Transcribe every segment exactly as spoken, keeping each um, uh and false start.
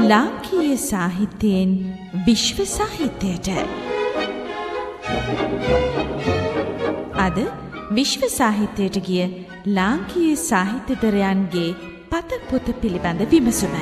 ලාංකීය සාහිත්‍යයෙන් විශ්ව සාහිත්‍යයට. අද විශ්ව සාහිත්‍යයට ගිය ලාංකීය සාහිත්‍යදරයන්ගේ පත පොත පිළිබඳ විමසුම.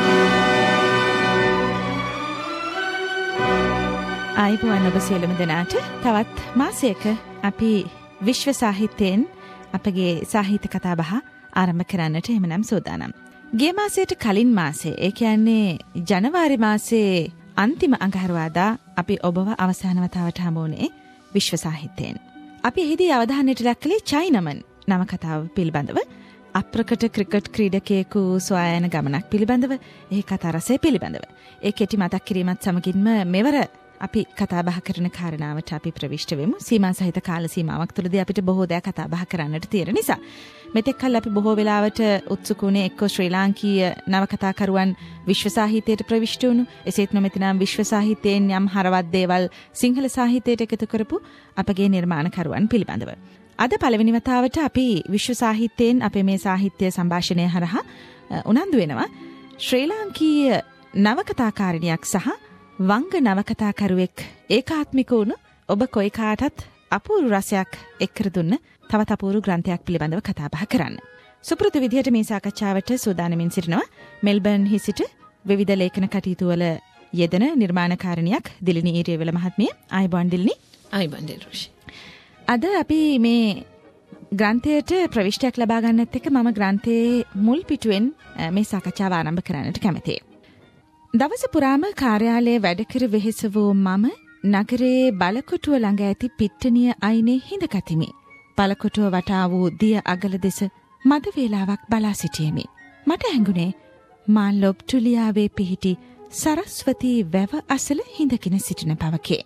ආයුබෝවන් ඔබ සියලුම දෙනාට. තවත් මාසයක අපි විශ්ව සාහිත්‍යයෙන් අපගේ සාහිත්‍ය කතාබහ ආරම්භ කරන්නට එමනම් සූදානම්. ගිය මාසයට කලින් මාසේ, ඒ කියන්නේ ජනවාරි මාසේ අන්තිම අඟහරුවාදා අපි ඔබව අවසාන වතාවට හමු වුණේ විශ්ව සාහිත්‍යයෙන්. අපි එහිදී අවධානයට ලක් කළේ චයිනමන් නවකතාව පිළිබඳව, අප්‍රකට ක්‍රිකට් ක්‍රීඩකයෙකු සොයා යන ගමනක් පිළිබඳව, ඒ කතා රසය පිළිබඳව. ඒ කෙටි මතක් කිරීමත් සමගින්ම මෙවර අපි කතා බහ කරන කාරණාවට අපි ප්‍රවිෂ්ඨ වෙමු. සීමා සහිත කාල සීමාවක් තුළදී අපිට බොහෝ දෑ කතා බහ කරන්නට තියෙන නිසා. මෙතෙක් කල් අපි බොහෝ වෙලාවට උත්සුක වුණේ එක්කෝ ශ්‍රී ලාංකීය නවකතාකරුවන් විශ්ව සාහිත්‍යයට ප්‍රවිෂ්ඨ වුණු, එසේත් නොමැතිනම් විශ්ව සාහිත්‍යයෙන් යම් හරවත් දේවල් සිංහල සාහිත්‍යයට එකතු කරපු අපගේ නිර්මාණකරුවන් පිළිබඳව. අද පළවෙනි වතාවට අපි විශ්ව සාහිත්‍යයෙන් අපේ මේ සාහිත්‍ය සංഭാෂණය හරහා උනන්දු වෙනවා ශ්‍රී ලාංකීය නවකතාකාරිනියක් සහ වංග නවකතාකරුවෙක් ඒකාත්මික වුණු ඔබ කොයි කාටත් අපූරු රසයක් එක්කර දුන්න තවත් අපූරු ග්‍රන්ථයක් පිළිබඳව කතා බහ කරන්න. සුපුරුදු විදිහට මේ සාකච්ඡාවට සූදානමින් සිටිනවා මෙල්බර්න් හි සිට විවිධ ලේඛන කටයුතු වල යෙදෙන නිර්මාණකාරිනියක් දිලිනි ඊරියවල මහත්මිය. ආයුබෝවන් දිලිනි. ආයුබෝවන් දිරුෂි. අද අපි මේ ග්‍රන්ථයට ප්‍රවිෂ්ඨයක් ලබා ගන්නත් එක්ක මම ග්‍රන්ථයේ මුල් පිටුවෙන් මේ සාකච්ඡාව ආරම්භ කරන්නට කැමතියි. දවස පුරාම කාර්යාලයේ වැඩකර වෙහෙස වූ මම නගරයේ බලකොටුව ළඟ ඇති පිට්ටනිය අයිනේ හිඳගතිමි. බලකොටුව වටා වූ දිය අගල දෙස මද වේලාවක් බලා සිටියෙමි. මට හැඟුණේ මා ලොබ්ටුලියාවේ පිහිටි සරස්වතී වැව අසල හිඳගෙන සිටින බවකි.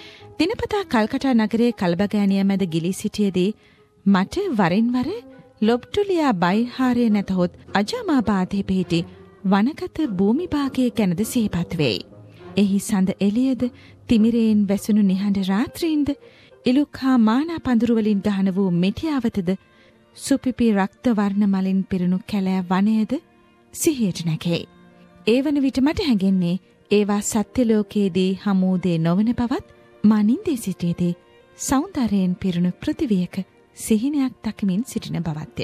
දිනපතා කල්කටා නගරයේ කල්බගෑනිය මැද ගිලී සිටියේදී මට වරින් වර ලොබ්ටුලියා බයිහාරය නැතහොත් අජාමාබාදයේ පිහිටි වනගත භූමි භාගයේ ගැනද සිහිපත් වෙයි. එහි සඳ එළියද, තිමිරයෙන් වැසුණු නිහඬ රාත්‍රීන්ද, ඉලුක් හා මානා පඳුරු වලින් ගහන වූ මෙටියාවතද, සුපිපි රක්ත වර්ණ මලින් පිරුණු කැලෑ වනයද සිහියට නැගෙයි. ඒ වන විට මට හැඟෙන්නේ ඒවා සත්‍ය ලෝකයේදී හමු දේ නොවන බවත්, මා නින්දේ සිටියේදී සෞන්දර්යයෙන් පිරුණු පෘථිවියක සිහිනයක් දකිමින් සිටින බවත්ය.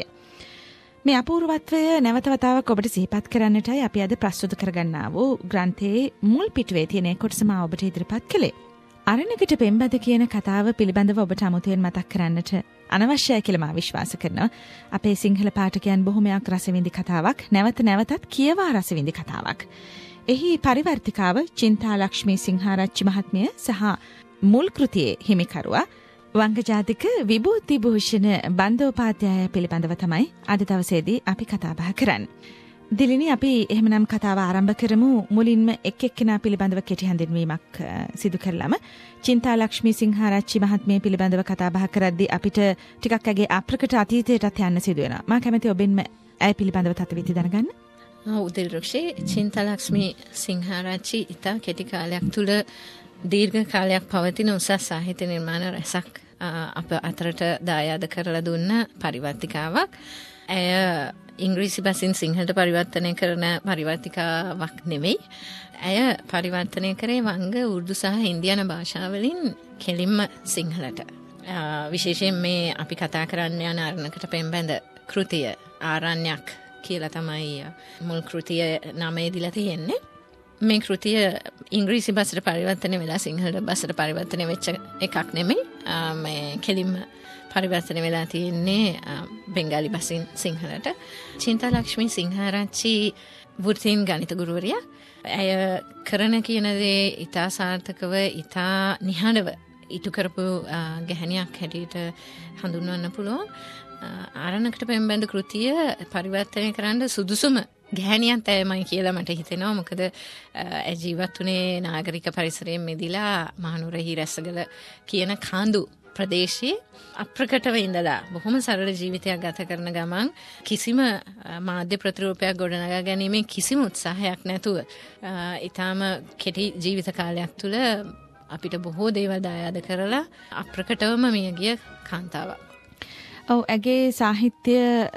මේ අපූර්වත්වය නැවත වතාවක් ඔබට සිහිපත් කරන්නටයි අපි අද ප්‍රස්තුත කරගන්නා වූ ග්‍රන්ථයේ මුල් පිටුවේ තියෙන කොටසම ඔබට ඉදිරිපත් කළේ. අරණකට පෙම්බද කියන කතාව පිළිබඳව ඔබට අමුතුවෙන් මතක් කරන්නට අනවශ්‍යයි කියලා මා විශ්වාස කරනවා. අපේ සිංහල පාඨකයන් බොහොමයක් රසවිඳි කතාවක්, නැවත නැවතත් කියවා රසවිඳි කතාවක්. එහි පරිවර්තිකාව චින්තාලක්ෂ්මී සිංහාරච්චි මහත්මිය සහ මුල් කෘතියේ හිමිකරුවා වංගජාතික විභූති භූෂණ බන්දෝපාධ්‍යාය පිළිබඳව තමයි අද දවසේදී අපි කතා බහ කරන්නේ. දිලිනි, අපි එහෙමනම් කතාව ආරම්භ කරමු. මුලින්ම එක් එක්කෙනා පිළිබඳව කෙටි හැඳින්වීමක් සිදු කරලම චින්තාලක්ෂ්මී සිංහාරච්චි මහත්මිය පිළිබඳව කතා බහ කරද්දී අපිට ටිකක් ඇගේ අප්‍රකට අතීතයටත් යන්න සිදු වෙනවා. මම කැමති ඔබෙන්ම ඇය පිළිබඳව තත්විති දැනගන්න. උදිරුක්ෂේ චින්තාලක්ෂ්මී සිංහාරච්චි ඉතා කෙටි කාලයක් තුල දීර්ඝ කාලයක් පවතින උසස් සාහිත්‍ය නිර්මාණ රැසක් අප අතරට දායාද කරලා දුන්න පරිවර්තිකාවක්. ඇය ඉංග්‍රීසි බසින් සිංහලට පරිවර්තනය කරන පරිවර්තිකාවක් නෙවෙයි. ඇය පරිවර්තනය කරේ වංග, උර්දු සහ ඉන්දියානු භාෂාවලින් කෙලින්ම සිංහලට. විශේෂයෙන් මේ අපි කතා කරන්න යන අරණකට පෙම්බැඳ කෘතිය ආරණ්‍යයක් කියලා තමයි මුල් කෘතිය නමේ දීලා තියෙන්නේ. මේ කෘතිය ඉංග්‍රීසි බසට පරිවර්තනය වෙලා සිංහලට බසට පරිවර්තනය වෙච්ච එකක් නෙමෙයි. මේ කෙලින්ම පරිවර්තනය වෙලා තියෙන්නේ බෙන්ගාලි බසින් සිංහලට. චින්තාලක්ෂ්මී සිංහාරච්චි වෘත්තීන් ගණිත ගුරුවරියක්. ඇය කරන කියන දේ ඉතා සාර්ථකව, ඉතා නිහඬව ඉටු කරපු ගැහණියක් හැටියට හඳුන්වන්න පුළුවන්. ආරණකට පෙම්බැඳ කෘතිය පරිවර්තනය කරන්න සුදුසුම ගැහණියක් තමයි කියලා මට හිතෙනවා. මොකද ඇය ජීවත් වුණේ නාගරික පරිසරයෙන් මිදිලා මහනුවර රැස්සගල කියන කාඳු ප්‍රදේශයේ අප්‍රකටව ඉඳලා බොහොම සරල ජීවිතයක් ගත කරන ගමන් කිසිම මාධ්‍ය ප්‍රතිරූපයක් ගොඩනගා ගැනීමේ කිසිම උත්සාහයක් නැතුව ඊටාම කෙටි ජීවිත කාලයක් තුළ අපිට බොහෝ දේවල් දායාද කරලා අප්‍රකටවම මිය ගිය කාන්තාවක්. ඔව් ඇගේ සාහිත්‍ය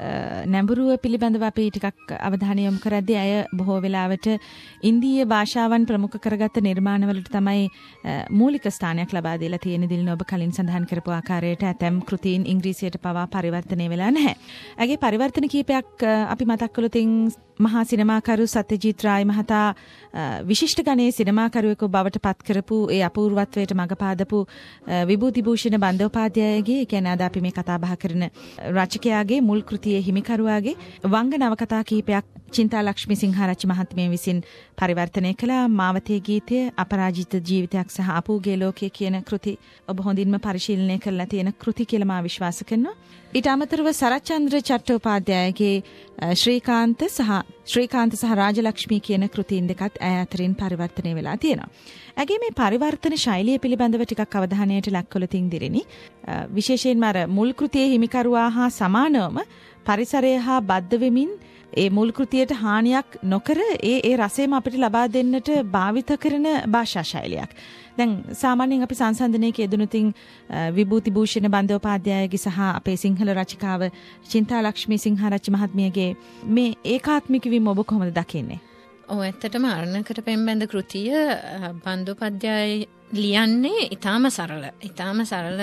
නැඹුරුව පිළිබඳව අපි ටිකක් අවධානය යොමු කරද්දී අය බොහෝ වෙලාවට ඉන්දීය භාෂාවන් ප්‍රමුඛ කරගත් නිර්මාණවලට තමයි මූලික ස්ථානයක් ලබා දීලා තියෙන දිලින ඔබ කලින් සඳහන් කරපු ආකාරයට ඇතැම් කෘතීන් ඉංග්‍රීසියට පවා පරිවර්තනය වෙලා නැහැ. ඇගේ පරිවර්තන කීපයක් අපි මතක් කළොතින් මහා සිනමාකරු සත්‍යජීත් රායි මහතා විශිෂ්ට ගණයේ සිනමාකරුවෙකු බවට පත් කරපු ඒ අපූර්වත්වයට මඟ පාදපු විභූති භූෂණ බන්දෝපාධ්‍යායගේ කියන්නේ අද අපි මේ කතා බහ කරන රචකයාගේ මුල් කෘතියේ හිමිකරුවාගේ වංග නවකතා කීපයක් චින්තාලක්ෂ්මී සිංහාරච්චි මහත්මිය විසින් පරිවර්තනය කළ මාවතේ ගීතය අපරාජිත ජීවිතයක් සහ අපූගේ ලෝකය කියන කෘති ඔබ හොඳින්ම පරිශීලනය කරලා තියෙන කෘති කියලා මා විශ්වාස කරනවා. ඊට අමතරව සරච්චන්ද්‍ර චට්ටෝපාධ්‍යායගේ ශ්‍රීකාන්ත සහ ශ්‍රීකාන්ත සහ රාජලක්ෂ්මී කියන කෘතීන් දෙකත් ඇය අතරින් පරිවර්තනය වෙලා තියෙනවා. ඇගේ මේ පරිවර්තන ශෛලිය පිළිබඳව ටිකක් අවධානයට ලක් කළොතින් දිරිනි. විශේෂයෙන්ම අර මුල් කෘතියේ හිමිකරුවා හා සමානවම පරිසරය හා බද්ධ වෙමින් ඒ මුල් කෘතියට හානියක් නොකර ඒ ඒ රසයම අපිට ලබා දෙන්නට භාවිත කරන භාෂා ශෛලියක්. දැන් සාමාන්‍යයෙන් අපි සංසන්දනයක යෙදුණුතින් විභූති භූෂණ බන්දෝපාධ්‍යායගේ සහ අපේ සිංහල රචිකාව චින්තාලක්ෂ්මී සිංහාරච්චි මහත්මියගේ මේ ඒකාත්මික වීම ඔබ කොහොමද දකින්නේ? ඔව් ඇත්තටම අරණකට පෙම්බැඳ කෘතිය බන්දෝපාධ්‍යාය ලියන්නේ ඉතාම සරල ඉතාම සරල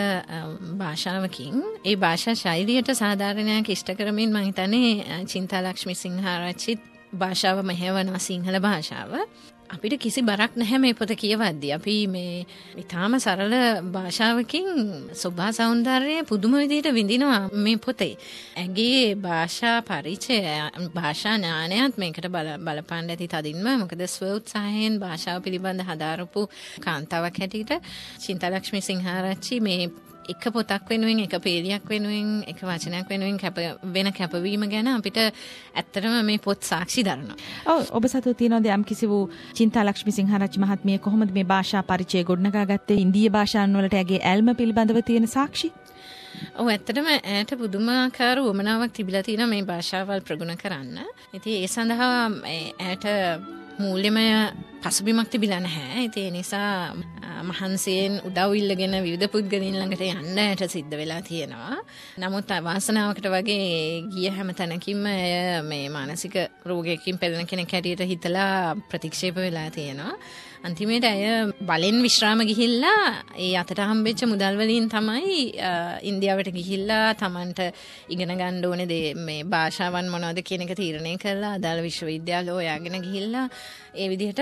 භාෂාවකින් ඒ භාෂා ශෛලියට සාධාරණයක් ඉෂ්ට කරමින් මම හිතන්නේ චින්තාලක්ෂ්මී සිංහාරච්චිත් භාෂාව මෙහෙවනවා සිංහල භාෂාව. අපිට කිසි බරක් නැහැ මේ පොත කියවද්දී. අපි මේ ඉතාම සරල භාෂාවකින් සෝභා සෞන්දර්යය පුදුම විදිහට විඳිනවා මේ පොතේ. ඇගේ භාෂා පරිචය භාෂා ඥානයත් මේකට බල බලපාන්න ඇති තදින්ම. මොකද ස්ව උත්සාහයෙන් භාෂාව පිළිබඳ හදාරපු කාන්තාවක් හැටියට චින්තාලක්ෂ්මී සිංහාරච්චි මේ එක පොතක් වෙනුවෙන් එක පේලියක් වෙනුවෙන් එක වචනයක් වෙනුවෙන් කැප වෙන කැපවීම ගැන අපිට ඇත්තටම මේ පොත් සාක්ෂි දරනවා. ඔව් ඔබ සතු තියනවාද යම් කිසි වූ චින්තාලක්ෂ්මී සිංහාරච්චි මහත්මිය කොහොමද මේ භාෂා පරිචය ගොඩනගා ගත්තේ? ඉන්දීය භාෂාන් වලට ඇගේ ඇල්ම පිළිබඳව තියෙන සාක්ෂි? ඔව් ඇත්තටම ඇයට පුදුමාකාර උවමනාවක් තිබිලා තියෙනවා මේ භාෂාවල් ප්‍රගුණ කරන්න. ඉතින් ඒ සඳහා ඇයට මූල්‍යමය පසුබිමක් තිබිලා නැහැ. ඉතින් ඒ නිසා මහන්සියෙන් උදව් ඉල්ලගෙන විවිධ පුද්ගලයන් ළඟට යන්න ඇයට සිද්ධ වෙලා තියෙනවා. නමුත් වාසනාවකට වගේ ගිය හැම තැනකින්ම ඇය මේ මානසික රෝගයකින් පෙළෙන කෙනෙක් හැටියට හිතලා ප්‍රතික්ෂේප වෙලා තියෙනවා. අන්තිමේට ඇය බලෙන් විශ්‍රාම ගිහිල්ලා ඒ අතට හම්බෙච්ච මුදල් වලින් තමයි ඉන්දියාවට ගිහිල්ලා Tamanට ඉගෙන ගන්න ඕනේ දේ මේ භාෂාවන් මොනවද කියන එක තීරණය කරලා අදාළ විශ්වවිද්‍යාල හොයාගෙන ගිහිල්ලා ඒ විදිහට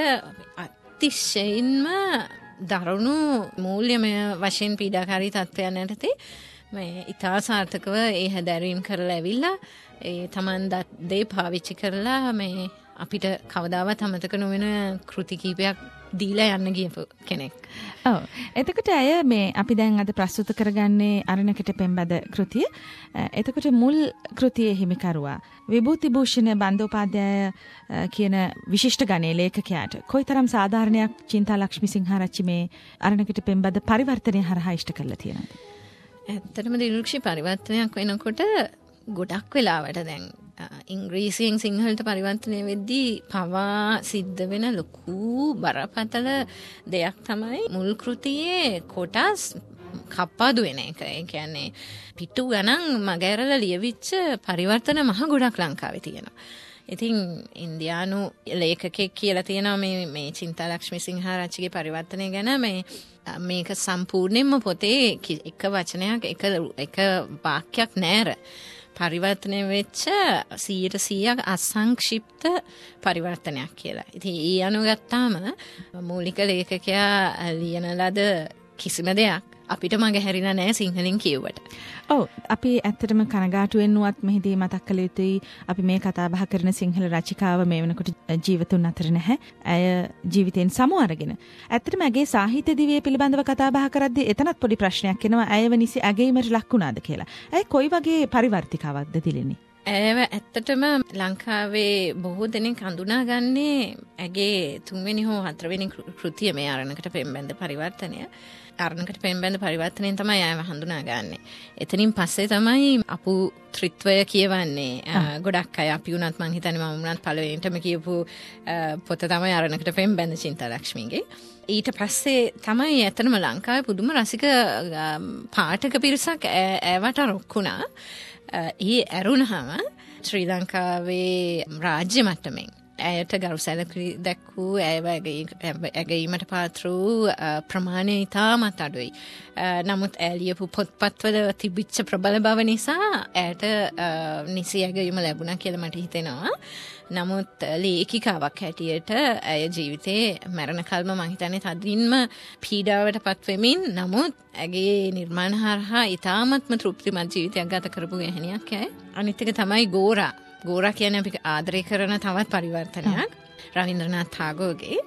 අතිශයින්ම දරුණු මූල්‍යමය වශයෙන් පීඩාකාරී තත්ත්වයන් යටතේ මේ ඉතා සාර්ථකව ඒ හැදෑරීම් කරලා ඇවිල්ලා ඒ Taman දේ පාවිච්චි කරලා මේ අපිට කවදාවත් අමතක නොවන කෘති කීපයක් දීලා යන්න ගියපු කෙනෙක්. ඔව්. එතකොට අය මේ අපි දැන් අද ප්‍රස්තුත කරගන්නේ අරණකට පෙම්බද කෘතිය. එතකොට මුල් කෘතියේ හිමිකරුවා විභූති භූෂණ බන්දෝපාධ්‍යාය කියන විශිෂ්ට ගණයේ ලේඛකයාට කොයිතරම් සාධාරණයක් චින්තාලක්ෂ්මී සිංහාරච්චි මේ අරණකට පෙම්බද පරිවර්තනය හරහා ඉෂ්ට කරලා තියෙනවද? ඇත්තටම දිලුක්ෂි පරිවර්තනයක් වෙනකොට ගොඩක් වෙලාවට දැන් ඉංග්‍රීසියෙන් සිංහලට පරිවර්තනය වෙද්දී පවා සිද්ධ වෙන ලොකු බරපතල දෙයක් තමයි මුල් කෘතියේ කොටස් කප්පාදු වෙන එක. ඒ කියන්නේ පිටු ගණන් මගහැරලා ලියවිච්ච පරිවර්තන මහ ගොඩක් ලංකාවේ තියෙනවා. ඉතින් ඉන්දියානු ලේඛකෙක් කියලා තියෙනවා මේ මේ චින්තාලක්ෂ්මී සිංහාරච්චිගේ පරිවර්තනය ගැන මේ මේක සම්පූර්ණයෙන්ම පොතේ එක වචනයක් එක එක වාක්‍යයක් නෑර පරිවර්තනය වෙච්ච සීයට සීයක් අසංක්ෂිප්ත පරිවර්තනයක් කියලා. ඉතින් ඒ අනුව ගත්තාම මූලික ලේඛකයා ලියන ලද කිසිම දෙයක් අපිට මගහැරිලා නැහැ සිංහලෙන් කියුවට. ඔව් අපි ඇත්තටම කනගාටු වෙනුවත් මෙහිදී මතක් කළ යුතුයි අපි මේ කතා බහ කරන සිංහල රචිකාව මේ වෙනකොට ජීවිතුන් අතර නැහැ. ඇය ජීවිතයෙන් සමු අරගෙන. ඇත්තටම ඇගේ සාහිත්‍ය දිවිය පිළිබඳව කතා බහ කරද්දී එතනත් පොඩි ප්‍රශ්නයක් එනවා. ඇයව නිසි ඇගීමට ලක් වුණාද කියලා. ඇය කොයි වගේ පරිවර්තිකාවක්ද දිලින්නේ? ඇව ඇත්තටම ලංකාවේ බොහෝ දෙනෙක් හඳුනාගන්නේ ඇගේ තුන්වෙනි හෝ හතරවෙනි කෘතිය මේ අරණකට පෙම්බැඳ පරිවර්තනය. අරණකට පෙම්බැඳ පරිවර්තනයෙන් තමයි ආව හඳුනාගන්නේ. එතනින් පස්සේ තමයි අපු ත්‍රිත්වය කියවන්නේ. ගොඩක් අය අපි උනත් මං හිතන්නේ මම උනත් පළවෙනිටම කියපු පොත තමයි අරණකට පෙම්බැඳ චින්තාලක්ෂ්මීගේ. ඊට පස්සේ තමයි ඇත්තටම ලංකාවේ පුදුම රසික පාඨක පිරිසක් ඇවට රොක්කුණා. ඒ ඇරුණාම ශ්‍රී ලංකාවේ රාජ්‍ය මට්ටමින් ඇයට ගරු සැලකිලි දැක්වූ ඇයව ඇගීමට පාත්‍ර වූ ප්‍රමාණය ඉතාමත් අඩුයි. නමුත් ඇය ලියපු පොත්පත්වල තිබිච්ච ප්‍රබල බව නිසා ඇයට නිසි ඇගීම ලැබුණා කියලා මට හිතෙනවා. නමුත් ලේඛිකාවක් හැටියට ඇය ජීවිතේ මරණ කල්ම මං හිතන්නේ තදින්ම පීඩාවට පත්වෙමින් නමුත් ඇගේ නිර්මාණ හරහා ඉතාමත්ම තෘප්තිමත් ජීවිතයක් ගත කරපු ගැහණියක් ඇය. අනිත් එක තමයි ගෝරා. ගෝරා කියන්නේ අපි ආදරය කරන තවත් පරිවර්තනයක්. රවීන්ද්‍රනාත් ටාගෝර්ගේ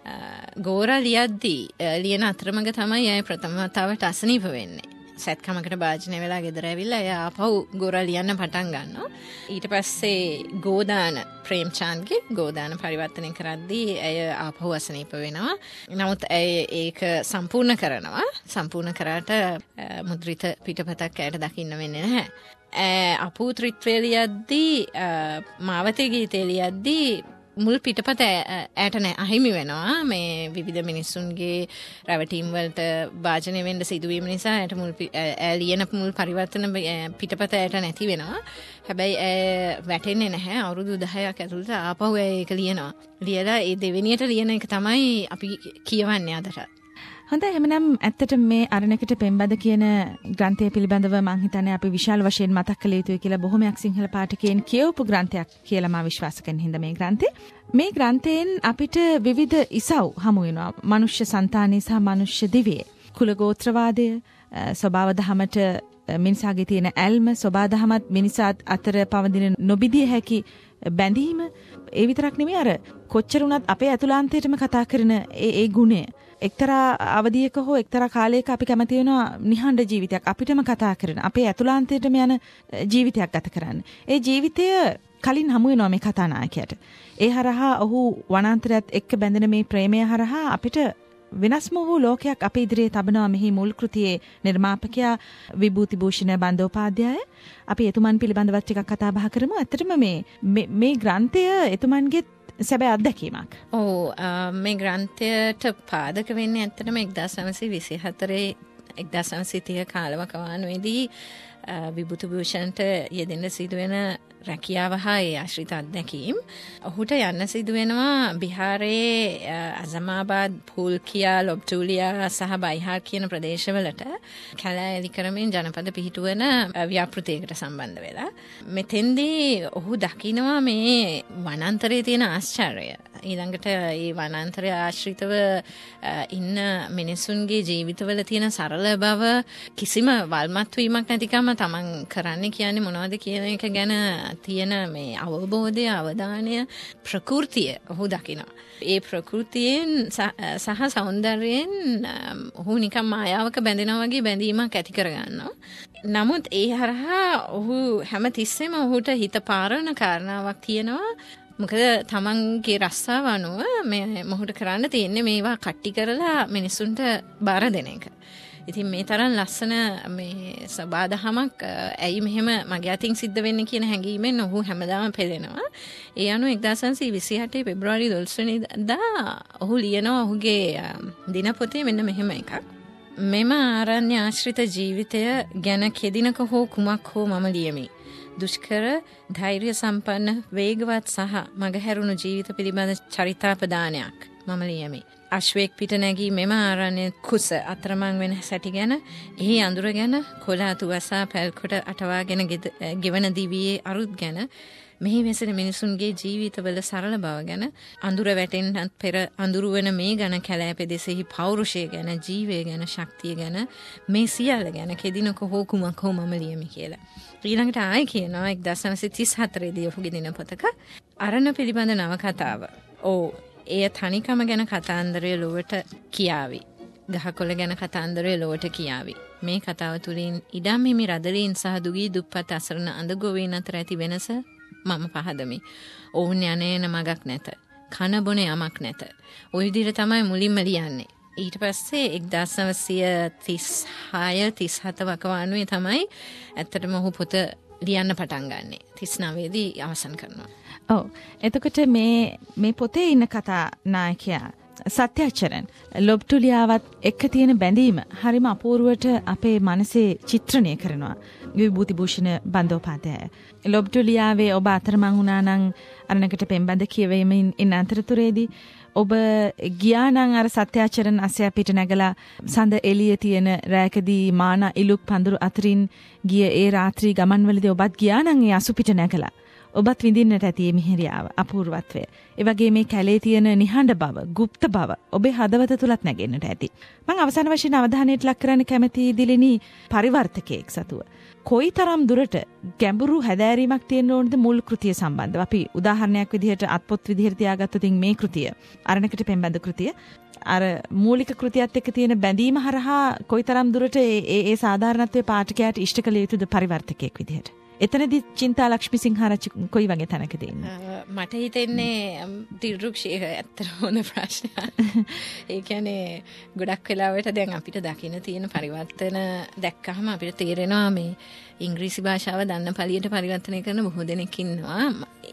ගෝරා ලියද්දී ලියන අතරමඟ තමයි අය ප්‍රථම වතාවට අසනීප වෙන්නේ. සැත්කමකට භාජනය වෙලා ගෙදර ඇවිල්ලා එයා ආපහු ගෝරා ලියන්න පටන් ගන්නවා. ඊට පස්සේ ගෝදාන ප්‍රේම්චන්ද්ගේ ගෝදාන පරිවර්තනය කරද්දී ඇය ආපහු අසනීප වෙනවා. නමුත් ඇය ඒක සම්පූර්ණ කරනවා. සම්පූර්ණ කරාට මුද්‍රිත පිටපතක් ඇයට දකින්න වෙන්නේ නැහැ. අපූත්‍රිත්වය ලියද්දී මාවතේ ගීතය ලියද්දී මුල් පිටපත ඇයට නෑ අහිමි වෙනවා. මේ විවිධ මිනිස්සුන්ගේ රැවටීම් වලට භාජනය වෙන්න සිදුවීම නිසා ඇයට මුල් ඇය ලියන මුල් පරිවර්තන පිටපත ඇයට නැති වෙනවා. හැබැයි ඇය වැටෙන්නේ නැහැ. අවුරුදු දහයක් ඇතුළත ආපහු ඇය ඒක ලියනවා. ලියලා ඒ දෙවෙනියට ලියන එක තමයි අපි කියවන්නේ අදට. හොඳයි එහෙනම් ඇත්තට මේ අරණකට පෙම්බඳ කියන ග්‍රන්ථය පිළිබඳව මම හිතන්නේ අපි විශාල වශයෙන් මතක් කළ යුතුයි කියලා බොහොමයක් සිංහල පාඨකයන් කියවපු ග්‍රන්ථයක් කියලා මම විශ්වාස කරන හින්දා මේ ග්‍රන්ථය. මේ ග්‍රන්ථයෙන් අපිට විවිධ ඉසව් හමු වෙනවා. මනුෂ්‍ය సంతානය සහ මනුෂ්‍ය දිවියේ. කුල ගෝත්‍රවාදය, ස්වභාව දහමට මිනිසාගේ තියෙන ඇල්ම, ස්වභාව දහමත් මිනිසාත් අතර පවතින නොබිදිය හැකි බැඳීම, ඒ විතරක් නෙමෙයි අර කොච්චර උනත් අපේ ඇතුළාන්තයටම කතා කරන ඒ ඒ ගුණය. එක්තරා අවධියක හෝ එක්තරා කාලයක අපි කැමති වෙනවා නිහඬ ජීවිතයක් අපිටම කතා කරන අපේ ඇතුළාන්තයටම යන ජීවිතයක් ගත කරන්න. ඒ ජීවිතය කලින් හමු වෙනවා මේ කතානායකයාට. ඒ හරහා ඔහු වනාන්තරයත් එක්ක බැඳෙන මේ ප්‍රේමය හරහා අපිට වෙනස්ම වූ ලෝකයක් අපේ ඉදිරියේ තබනවා. මෙහි මුල් කෘතියේ නිර්මාපකයා විභූති භූෂණ බන්දෝපාධ්‍යාය. අපි එතුමන් පිළිබඳවත් ටිකක් කතා බහ කරමු. ඇත්තටම මේ මේ ග්‍රන්ථය එතුමන්ගේ සැබෑ අත්දැකීමක්. ඕ මේ ග්‍රන්ථයට පාදක වෙන්නේ ඇත්තටම එක්දාස් නවසිය විසිහතරේ එක්දාස් නවසිය තිහ කාලවකවානුවේදී විභූති භූෂණට යෙදෙන්න සිදුවෙන රැකියාව හා ඒ ආශ්‍රිත අත්දැකීම්. ඔහුට යන්න සිදු වෙනවා බිහාරයේ අසමාබාද්, පූල්කියා, ලොබ්ටූලියා සහ බයිහාර් කියන ප්‍රදේශවලට කැලෑ එලි කරමින් ජනපද පිහිටුවන ව්‍යාපෘතියකට සම්බන්ධ වෙලා. මෙතෙන්දී ඔහු දකිනවා මේ වනාන්තරයේ තියෙන ආශ්චර්යය. ඊළඟට ඒ වනාන්තරය ආශ්‍රිතව ඉන්න මිනිසුන්ගේ ජීවිතවල තියෙන සරල බව, කිසිම වල්මත් වීමක් නැතිකම, තමන් කරන්න කියන්නේ මොනවද කියන එක ගැන තියෙන මේ අවබෝධය, අවධානය, ප්‍රකෘතිය ඔහු දකිනවා. ඒ ප්‍රකෘතියෙන් සහ සෞන්දර්යයෙන් ඔහු නිකන් මායාවක බැඳෙනවා වගේ බැඳීමක් ඇති කරගන්නවා. නමුත් ඒ හරහා ඔහු හැම තිස්සෙම ඔහුට හිත පාරන කාරණාවක් තියෙනවා. මොකද තමන්ගේ රස්සාව අනුව මේ මොහුට කරන්න තියෙන්නේ මේවා කට්ටි කරලා මිනිසුන්ට බාර දෙන එක. ඉතින් මේ තරම් ලස්සන මේ සබාදහමක් ඇයි මෙහෙම මගේ අතින් සිද්ධ වෙන්නේ කියන හැඟීමෙන් ඔහු හැමදාම පෙළෙනවා. ඒ අනුව එක්දාස් නවසිය විසිඅටේ පෙබරවාරි දොළොස් වෙනිදා ඔහු ලියනවා ඔහුගේ දිනපොතේ මෙන්න මෙහෙම එකක්. මෙම ආරණ්‍ය ආශ්‍රිත ජීවිතය ගැන කෙදිනක හෝ කුමක් හෝ මම ලියමි. දුෂ්කර, ධෛර්ය සම්පන්න, වේගවත් සහ මගහැරුණු ජීවිත පිළිබඳ චරිතාපදානයක් මම ලියමි. අශ්වයෙක් පිට නැගී මෙම ආරණ්‍ය කුස අතරමං වෙන සැටි ගැන, එහි අඳුර ගැන, කොළ අතු වසා පැල්කොට අටවාගෙන ගෙවන දිවියේ අරුත් ගැන, මෙහි වෙසෙන මිනිසුන්ගේ ජීවිතවල සරල බව ගැන, අඳුර වැටෙන්නත් පෙර අඳුරු වන මේ ඝන කැලෑ පෙදෙසෙහි පෞරුෂය ගැන, ජීවය ගැන, ශක්තිය ගැන, මේ සියල්ල ගැන කෙදිනක හෝ කුමක් හෝ මම ලියමි කියලා. ඊළඟට ආයෙ කියනවා එක්දාස් නවසිය තිස් හතරේදී ඔහුගේ දිනපොතක අරණ පිළිබඳ නවකතාව. ඕ එය තනිකම ගැන කතාන්දරය ලොවට කියාවි. ගහකොළ ගැන කතාන්දරය ලොවට කියාවි. මේ කතාව තුළින් ඉඩම් හිමි රදලීන් සහ දුගී දුප්පත් අසරණ අඳගොවීන් අතර ඇති වෙනස මම පහදමි. ඔවුන් යන එන මගක් නැත. කන බොන යමක් නැත. ඔය විදිහට තමයි මුලින්ම ලියන්නේ. ඊට පස්සේ එක්දාස් නවසිය තිස් හය තිස් හත වකවානුවේ තමයි ඇත්තටම ඔහු පොත ලියන්න පටන් ගන්නෙ. තිස් නවයේදී අවසන් කරනවා. ඔව්. එතකොට මේ මේ පොතේ ඉන්න කතා නායකයා සත්‍යාචරන් ලොබ්ටුලියාවත් එක්ක තියෙන බැඳීම හරිම අපූර්වට අපේ මනසේ චිත්‍රණය කරනවා. විභූති භූෂණ බන්දෝපාধ্যাය. ලොබ්ටුලියාවේ ඔබ අතරමං වුණා නම් අරණකට පෙම්බඳ කියවීමෙන් ඉන්න අතරතුරේදී ඔබ ගියා නම් අර සත්‍යාචරන් අසය පිට නැගලා සඳ එළිය තියෙන රැකදී මානා ඉලුක් පඳුරු අතරින් ගිය ඒ රාත්‍රී ගමන්වලදී ඔබත් ගියා නම් ඒ අසු පිට නැගලා ඔබත් විඳින්නට ඇති මේ මිහිරියාව අපූර්වත්වය. ඒ වගේ මේ කැලේ තියෙන නිහඬ බව, গুপ্ত බව ඔබේ හදවත තුලත් නැගෙන්නට ඇති. මම අවසාන වශයෙන් අවධානයට ලක් කරන්න කැමති දිලිනි පරිවර්තකයෙක් සතුව. කොයිතරම් දුරට ගැඹුරු හැදෑරීමක් තියෙන්න ඕනද මුල් කෘතිය සම්බන්ධව. අපි උදාහරණයක් විදිහට අත්පොත් විදිහට තියාගත්තොත් මේ කෘතිය අරණකට පෙම්බඳ කෘතිය අර මූලික කෘතියත් එක්ක තියෙන බැඳීම හරහා කොයිතරම් දුරට ඒ ඒ සාධාරණත්වයේ පාඨකයාට ඉෂ්ට කළ යුතුද පරිවර්තකයෙක් විදිහට. එතනදී චින්තාලක්ෂ්මී සිංහාරච්චි කොයි වගේ තැනකද ඉන්නේ? මට හිතෙන්නේ දිරුක්ෂේ ඇත්තට හොඳ ප්‍රශ්නයක්. ඒ කියන්නේ ගොඩක් වෙලාවට දැන් අපිට දකින්න තියෙන පරිවර්තන දැක්කහම අපිට තේරෙනවා මේ ඉංග්‍රීසි භාෂාව දන්න පළියට පරිවර්තනය කරන බොහෝ දෙනෙක් ඉන්නවා.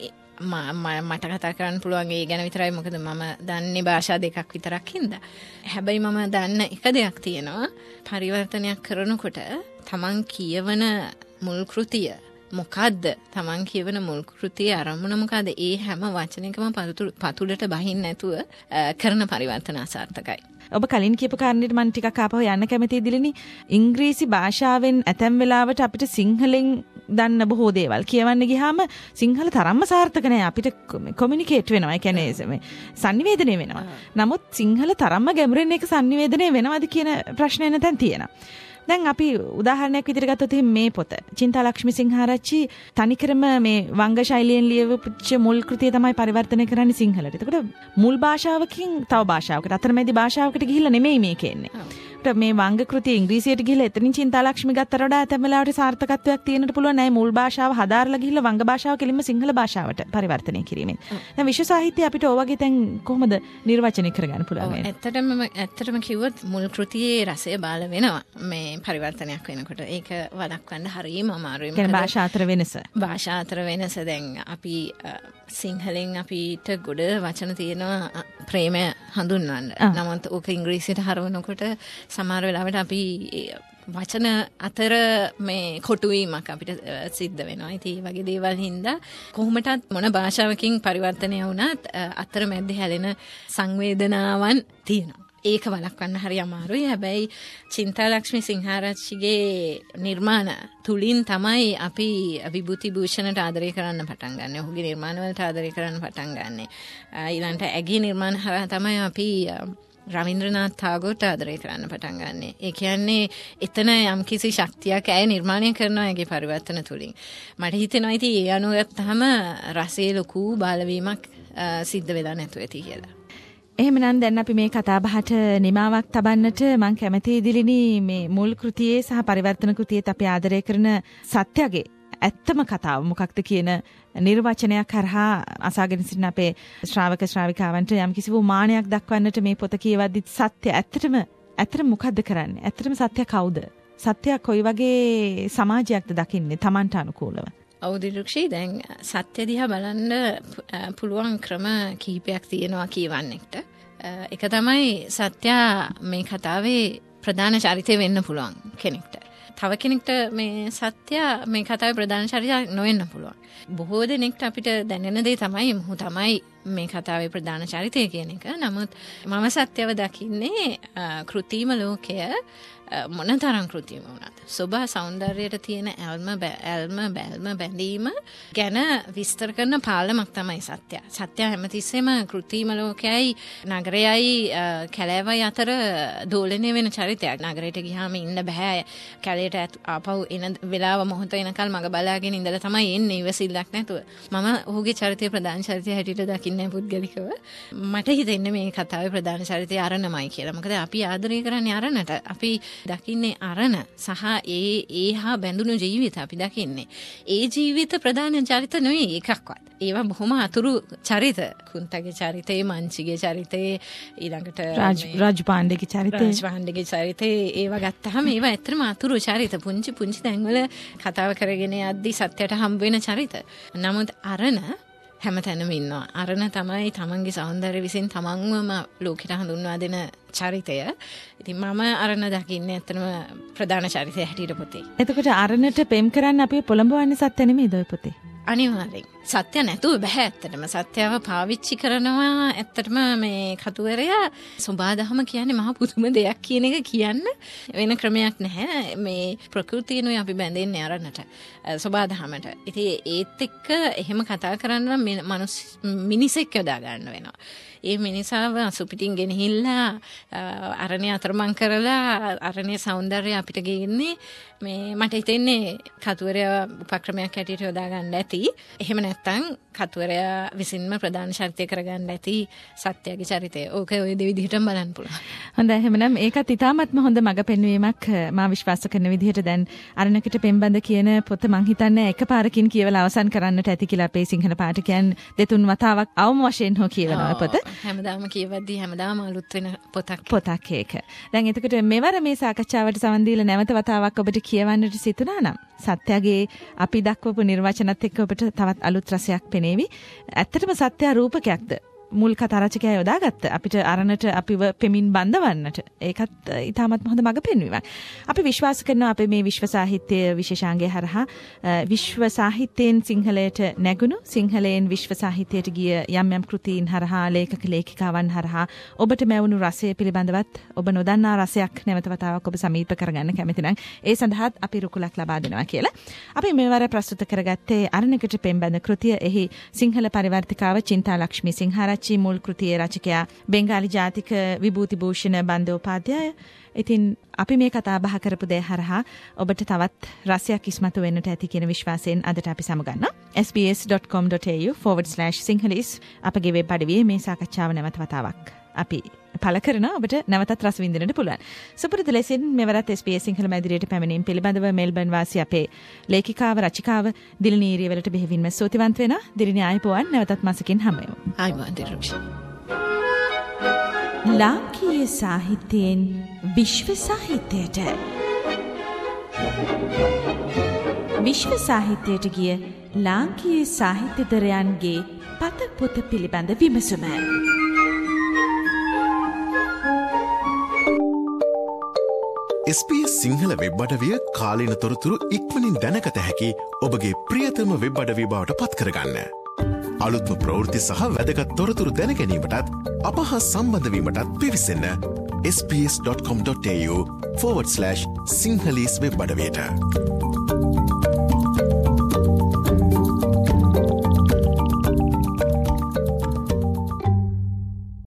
මට කතා කරන්න පුළුවන් ඒ ගැන විතරයි මොකද මම දන්නේ භාෂා දෙකක් විතරක් හින්දා. හැබැයි මම දන්න එක දෙයක් තියෙනවා පරිවර්තනයක් කරනකොට තමන් කියවන මුල් කෘතිය මොකද්ද තමන් කියවන මුල් කෘතියේ අරමුණ මොකද්ද ඒ හැම වචනයකම පතුලට බහින්න නැතුව කරන පරිවර්තන අසාර්ථකයි. ඔබ කලින් කියපු කාරණේට මම ටිකක් ආපහු යන්න කැමතියි දිලිනි. ඉංග්‍රීසි භාෂාවෙන් ඇතැම් වෙලාවට අපිට සිංහලෙන් දන්න බොහෝ දේවල් කියවන්න ගියාම සිංහල තරම්ම සාර්ථක නෑ. අපිට කොමියුනිකේට් වෙනවා. ඒ කියන්නේ සංනිවේදනය වෙනවා. නමුත් සිංහල තරම්ම ගැඹුරින් එක සංනිවේදනය වෙනවද කියන ප්‍රශ්නය නැතන් තියෙනවා. දැන් අපි උදාහරණයක් විදිහට ගත්තොත් මේ පොත චින්තාලක්ෂ්මී සිංහාරච්චි තනිකරම මේ වංග ශෛලියෙන් ලියවපු මුල් කෘතිය තමයි පරිවර්තනය කරන්නේ සිංහලට. එතකොට මුල් භාෂාවකින් තව භාෂාවකට අතරමැදි භාෂාවකට ගිහිල්ලා නෙමෙයි මේක එන්නේ. මේ වංග කෘතිය ඉංග්‍රීසියට ගිහිල්ලා එතනින් චින්තාලක්ෂ්මී ගත්තට වඩා ඇතැම් වෙලාවට සාර්ථකත්වයක් තියෙන්නට පුළුවන් නෑ මුල් භාෂාව හදාarලා ගිහිල්ලා වංග භාෂාව කෙලින්ම සිංහල භාෂාවට පරිවර්තනය කිරීමෙන්. දැන් විශ්ව සාහිත්‍යය අපිට ඔය වගේ තැන් කොහොමද නිර්වචනය කරගන්න පුළුවන් වෙන්නේ? ඇත්තටම ඇත්තටම කිව්වොත් මුල් කෘතියේ රසය බාල වෙනවා මේ පරිවර්තනයක් වෙනකොට. ඒක වළක්වන්න හරියම අමාරුයි. කියන්නේ භාෂා අතර වෙනස. භාෂා අතර වෙනස දැන් අපි සිංහලෙන් අපිට ගොඩ වචන තියෙනවා ප්‍රේමය හඳුන්වන්න. නමුත් ඕක ඉංග්‍රීසියට හරවනකොට සමහර වෙලාවට අපි වචන අතර මේ කොටුවීමක් අපිට සිද්ධ වෙනවා. ඉතින් මේ වගේ දේවල් හින්දා කොහොමටත් මොන භාෂාවකින් පරිවර්තනය වුණත් අතර මැද්දේ හැලෙන සංවේදනාවන් තියෙනවා. ඒක වළක්වන්න හරි අමාරුයි. හැබැයි චින්තාලක්ෂ්මී සිංහාරච්චිගේ නිර්මාණ තුලින් තමයි අපි විභූති භූෂණට ආදරය කරන්න පටන් ගන්න. ඔහුගේ නිර්මාණ වලට ආදරය කරන්න පටන් ගන්න. ඊළඟට ඇගේ නිර්මාණ හරහා තමයි අපි රවීන්ද්‍රනාත් tagore ආදරය කරන්න පටන් ගන්නෙ. ඒ කියන්නේ එතන යම්කිසි ශක්තියක් ඇය නිර්මාණය කරනවා ඇගේ පරිවර්තන තුලින්. මට හිතෙනවා ඉතින් ඒ අනුව ගත්තාම රසයේ ලොකු බාලවීමක් සිද්ධ වෙලා නැතුව ඇති කියලා. එහෙමනම් දැන් අපි මේ කතාබහට නිමාවක් තබන්නට මම කැමතියි දිලිනි මේ මුල් කෘතියේ සහ පරිවර්තන කෘතියේත් අපි ආදරය කරන සත්‍යගේ ඇත්තම කතාව මොකක්ද කියන නිර්වචනයක් කරහා අසාගෙන සිටින අපේ ශ්‍රාවක ශ්‍රාවිකාවන්ට යම්කිසි වූ මානයක් දක්වන්නට මේ පොත කියවද්දි සත්‍ය ඇත්තටම ඇත්තටම මොකද්ද කරන්නේ? ඇත්තටම සත්‍ය කවුද? සත්‍ය කොයි වගේ සමාජයක්ද දකින්නේ Tamanට අනුකූලව? අවුදිරුක්ෂී දැන් සත්‍ය දිහා බලන්න පුළුවන් ක්‍රම කිහිපයක් තියෙනවා කියවන්නෙක්ට. එක තමයි සත්‍ය මේ කතාවේ ප්‍රධාන චරිතය වෙන්න පුළුවන් කෙනෙක්ට. තව කෙනෙක්ට මේ සත්‍ය මේ කතාවේ ප්‍රධාන චරිතයක් නොවෙන්න පුළුවන්. බොහෝ දෙනෙක්ට අපිට දැනෙන දේ තමයි මොහු තමයි මේ කතාවේ ප්‍රධාන චරිතය කියන එක. නමුත් මම සත්‍යව දකින්නේ කෘතිම ලෝකය මොනතරම් කෘතියම වුණත් සෝභා සෞන්දර්යයට තියෙන ඇල්ම ඇල්ම බැල්ම බැඳීම ගැන විස්තර කරන පාලමක් තමයි සත්‍ය. සත්‍ය හැමතිස්සෙම කෘතිම ලෝකයයි නගරයයි කැලෑවයි අතර දෝලනය වෙන චරිතයක්. නගරයට ගියාම ඉන්න බෑ. කැලේට ආපහු එන වෙලාව මොහොත එනකල් මග බලාගෙන ඉඳලා තමයි එන්නේ ඉවසිල්ලක් නැතුව. මම ඔහුගේ චරිතය ප්‍රධාන චරිතය හැටියට දකින්න දන්නේ පුද්ගලිකව. මට හිතෙන්නේ මේ කතාවේ ප්‍රධාන චරිතය අරණමයි කියලා. මොකද අපි ආදරය කරන්නේ අරණට. අපි දකින්නේ අරණ සහ ඒ ඒ හා බැඳුණු ජීවිත අපි දකින්නේ. ඒ ජීවිත ප්‍රධාන චරිත නෙවෙයි එකක්වත්. ඒවා බොහොම අතුරු චරිත. කුන්තගේ චරිතේ, මංචිගේ චරිතේ, ඊළඟට රාජ් පාණ්ඩේගේ චරිතේ, රාජ් පාණ්ඩේගේ චරිතේ ඒවා ගත්තාම ඒවා ඇත්තටම අතුරු චරිත. පුංචි පුංචි තැන්වල කතාව කරගෙන යද්දී සත්‍යයට හම්බ වෙන චරිත. නමුත් අරණ හැමතැනම ඉන්නවා. අරණ තමයි තමන්ගේ සෞන්දර්ය විසින් තමන්වම ලෝකෙට හඳුන්වා දෙන චරිතය. ඉතින් මම අරණ දකින්නේ ඇත්තටම ප්‍රධාන චරිතය හැටියට පොතේ. එතකොට අරණට පෙම් කරන්න අපි පොළඹවන්නේ සත්‍ය නෙමෙයිද ඔය පොතේ? අනිවාර්යෙන්. සත්‍ය නැතුව බෑ ඇත්තටම. සත්‍යව පාවිච්චි කරනවා ඇත්තටම මේ කතුවරයා සෝබාදහම කියන්නේ මහා පුදුම දෙයක් කියන එක කියන්න වෙන ක්‍රමයක් නැහැ. මේ ප්‍රകൃතියනොයි අපි බැඳෙන්නේ අරන්නට. සෝබාදහමට. ඉතින් ඒත් එක්ක එහෙම කතා කරන්න නම් මනුස්ස මිනිසෙක් යොදා ගන්න වෙනවා. ඒ මිනිසාව අසුපිටින් ගෙනහිල්ලා අරණේ අතරමං කරලා අරණේ සෞන්දර්යය අපිට ගෙන්නේ මේ මට හිතෙන්නේ කතුවරයා උපක්‍රමයක් හැටියට යොදා ගන්න ඇති. එහෙම නැත්නම් කතුවරයා විසින්ම ප්‍රධාන චරිතය කරගන්න ඇති සත්‍යගේ චරිතය. ඕක ඔය දෙවිදිහටම බලන්න පුළුවන්. හොඳයි එහෙමනම් ඒකත් ඉතාමත්ම හොඳ මඟ පෙන්වීමක් මා විශ්වාස කරන විදිහට දැන් අරණකට පෙම්බඳ කියන පොත මං හිතන්නේ එකපාරකින් කියවලා අවසන් කරන්නට ඇති කියලා අපේ සිංහල පාඨකයන් දෙතුන් වතාවක් අවම වශයෙන් හෝ කියවනවා පොත. හැමදාම කියවද්දී හැමදාම අලුත් වෙන පොතක්. පොතක් ඒක. දැන් එතකොට මෙවර මේ සාකච්ඡාවට සමන් දීලා නැවත වතාවක් ඔබට කියවන්නට සිතුණා නම් සත්‍යගේ අපි දක්වපු නිර්වචනත් එක්ක ඔබට තවත් අලුත් රසයක් පෙනේවි. ඇත්තටම සත්‍ය රූපකයක්ද? මුල් කතා රචකයා යොදාගත්ත අපිට අරණට අපිව පෙමින් බඳවන්නට ඒකත් ඉතාමත් හොඳ මඟ පෙන්වීමක්. අපි විශ්වාස කරනවා අපේ මේ විශ්ව සාහිත්‍ය විශේෂාංගය හරහා විශ්ව සාහිත්‍යයෙන් සිංහලයට නැගුණු සිංහලයෙන් විශ්ව සාහිත්‍යයට ගිය යම් යම් කෘතීන් හරහා ලේඛක ලේඛිකාවන් හරහා ඔබට මැවුණු රසය පිළිබඳවත් ඔබ නොදන්නා රසයක් නැවත වතාවක් ඔබ සමීප කරගන්න කැමති නම් ඒ සඳහාත් අපි රුකුලක් ලබා දෙනවා කියලා. අපි මේවර ප්‍රස්තුත කරගත්තේ අරණකට පෙම්බඳ කෘතිය. එහි සිංහල පරිවර්තිකාව චින්තාලක්ෂ්මී සිංහාරච්චි මුල් කෘතියේ රචකයා බෙන්ගාලි ජාතික විභූති භූෂණ බන්දෝපාධ්‍යාය. ඉතින් අපි මේ කතා බහ කරපු දේ හරහා ඔබට තවත් රසයක් ඉස්මතු වෙන්නට ඇති කියන විශ්වාසයෙන් අදට අපි සමුගන්නවා. s b s dot com dot a u forward slash sinhalese අපගේ වෙබ් අඩවියේ මේ සාකච්ඡාව නැවත වතාවක් අපි පළ කරනවා. ඔබට නැවතත් රස විඳින්නට පුළුවන්. සුපුරුදු ලෙසින් මෙවරත් S B S සිංහල මැදිරියට පැමිණීම පිළිබඳව මෙල්බන් වාසී අපේ ලේඛිකාව රචිකාව දිලිනීරිය වලට බෙහෙවින්ම ස්තුතිවන්ත වෙනවා. දිලිනී ආයුබෝවන් නැවතත් මාසකින් හමු වෙමු. ආයුබෝවන් දිරුක්ෂ. ලාංකීය සාහිත්‍යයෙන් විශ්ව සාහිත්‍යයට විශ්ව සාහිත්‍යයට ගිය ලාංකීය සාහිත්‍යදරයන්ගේ පත පොත පිළිබඳ විමසුම. S B S Sinhala web අඩවිය කාලීන තොරතුරු ඉක්මනින් දැනගත හැකි ඔබගේ ප්‍රියතම වෙබ් අඩවිය බවට පත් කරගන්න. අලුත්ම ප්‍රවෘත්ති සහ වැදගත් තොරතුරු දැන ගැනීමටත් අප හා සම්බන්ධ වීමටත් පිවිසෙන්න s b s dot com dot a u forward slash sinhalese web අඩවියට.